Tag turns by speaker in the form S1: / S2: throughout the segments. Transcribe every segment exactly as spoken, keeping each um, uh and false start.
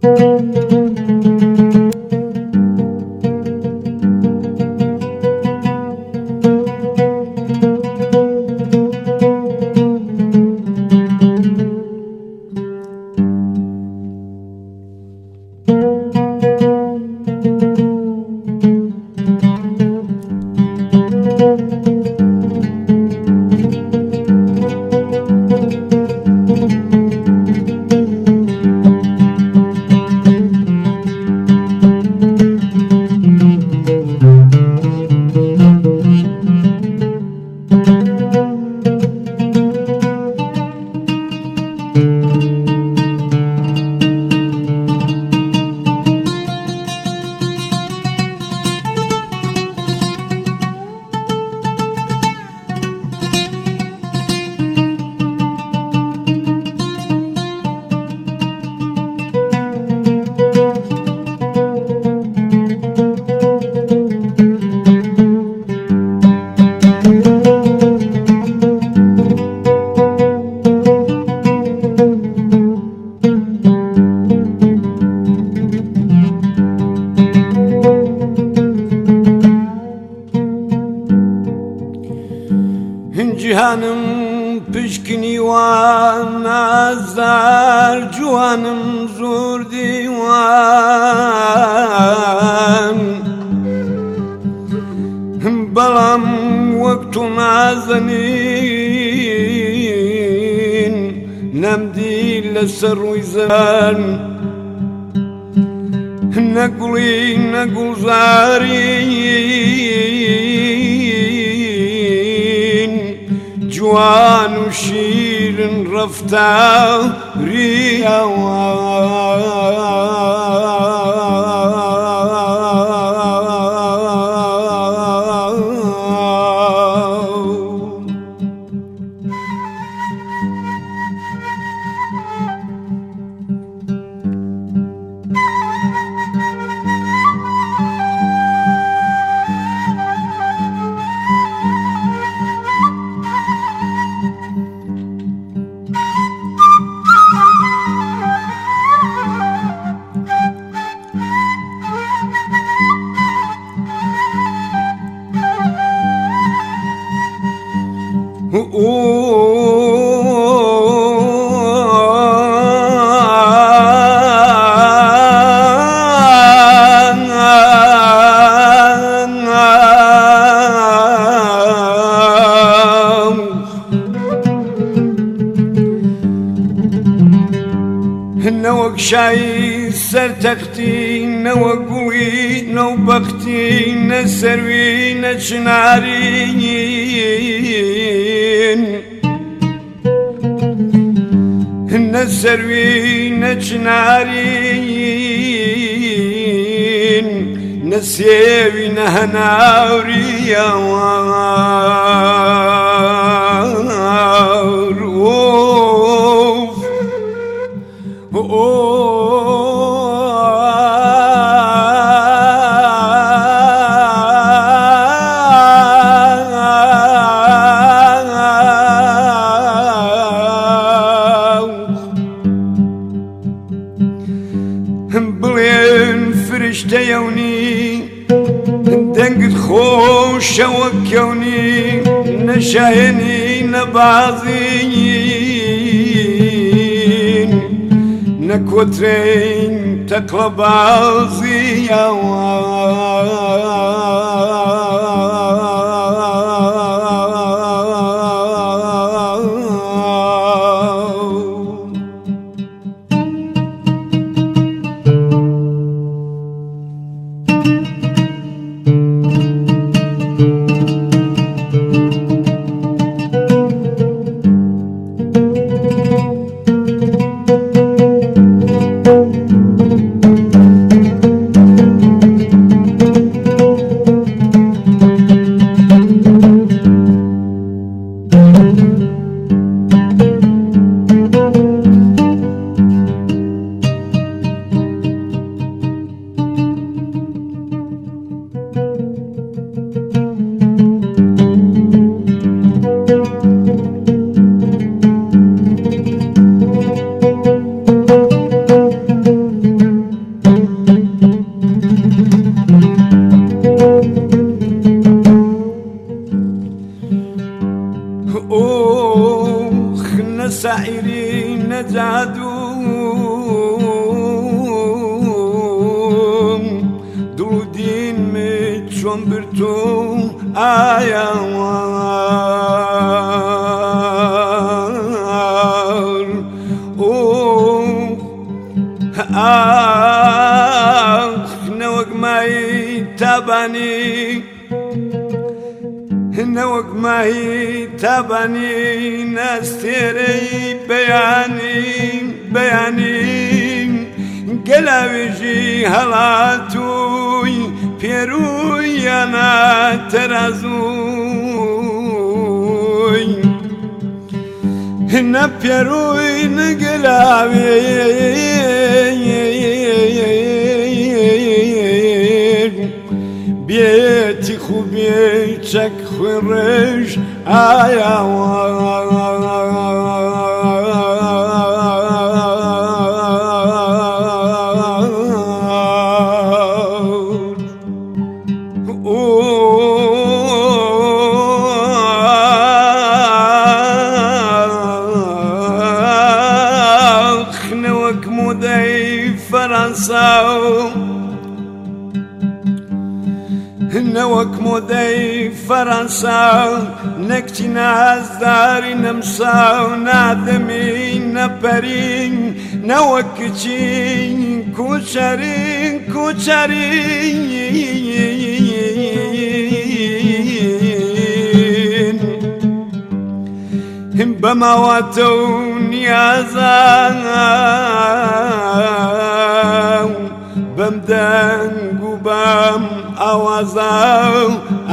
S1: Cihanım pişkini wan azar Civanım zor diwan Balam vaktu nazanin Nemdi leser wizan Neguli negul جوان و شیرین رفتاری نوك شاي سر تختي نو قوي نو بختي نسروي نشنارين نسروي نشنارين نسيوي نهناوري يا روف بلين فرشته يوني دنقت خوش وكوني نشايني نبازين نكوترين تقلبازي يا تو آیوار او آخ نوک مای تبانی نوک مای تبانی نستیری بیانی بیانی گلاویجی هلاتوی پیروی انا ترازوی نه پیروی نه گلاوی بیتی خوبی چک خورش آیا نوك مودي فرنسا نكتي ناس داري نمسا نادمين نبرين نوك كتين كوشرين كوشرين بمواتون يا زان بمدن قبام أوازاو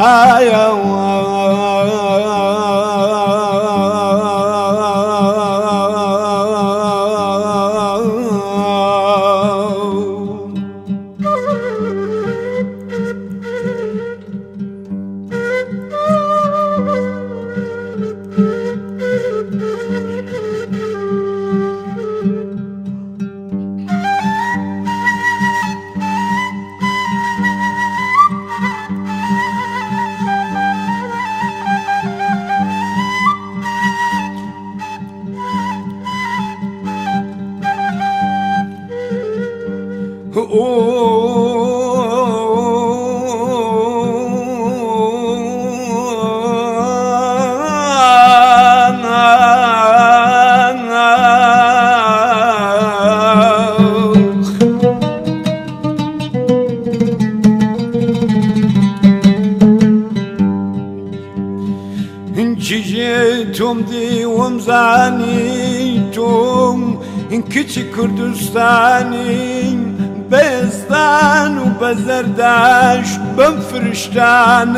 S1: توم دی ومزانی توم این کچی کردستانی بزدان و بزرداش بم فرشتان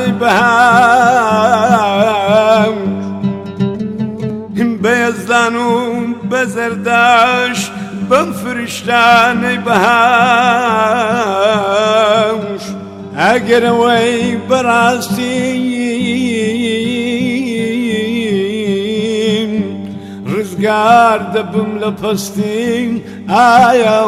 S1: بهم بزدان و بزرداش بم فرشتان بهم اگر وی براستی رزگار دبم لپستین آیا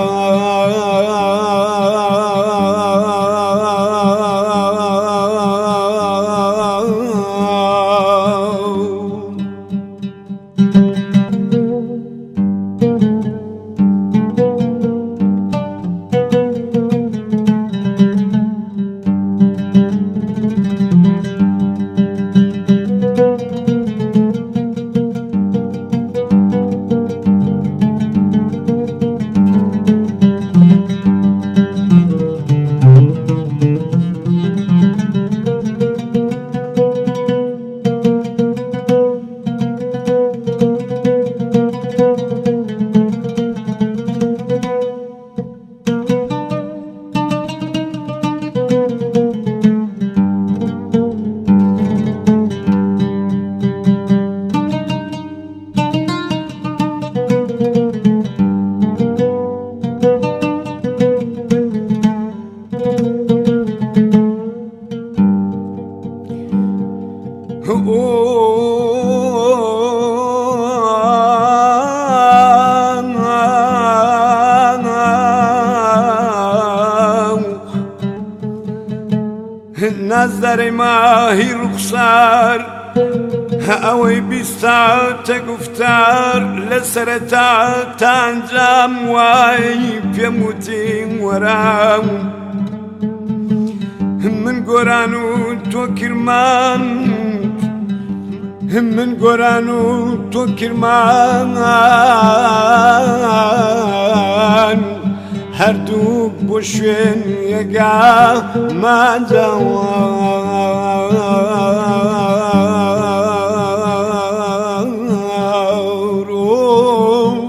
S1: نظر ماهی رخسار اوی بیستا تگفتار لسرتا تانجام وای پیموتیم ورام من گۆران و تۆ کرمان من گۆران و تۆ کرمان هەردووک بۆ شوێن یەکامانجاوە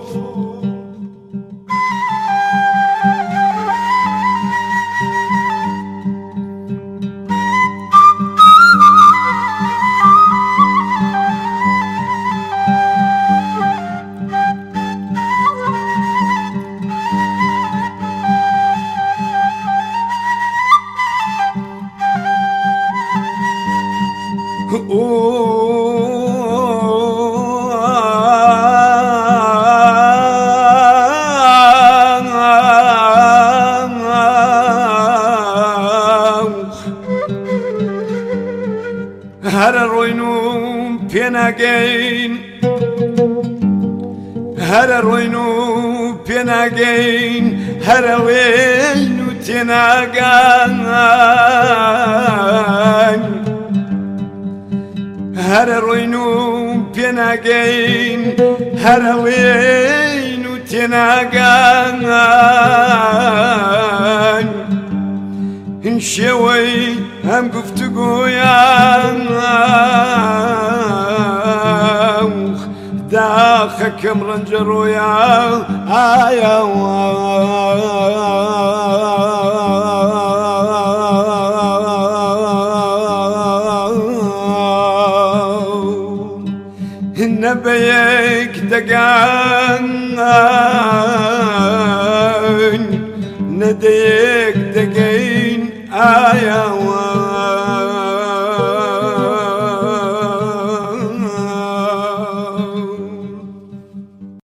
S1: هەرە ڕۆین و پێناگەین هەرە ڕۆین و پێناگەین هەرە وێین و تێناگەین هەرە ڕۆین و پێناگەین هەرە وێین و تێناگەین هین شێوەی هەم گفتوگۆیان داخەکەم ڕەنجە ڕۆیە ئایا نەبەیەک دەگان نەدەیە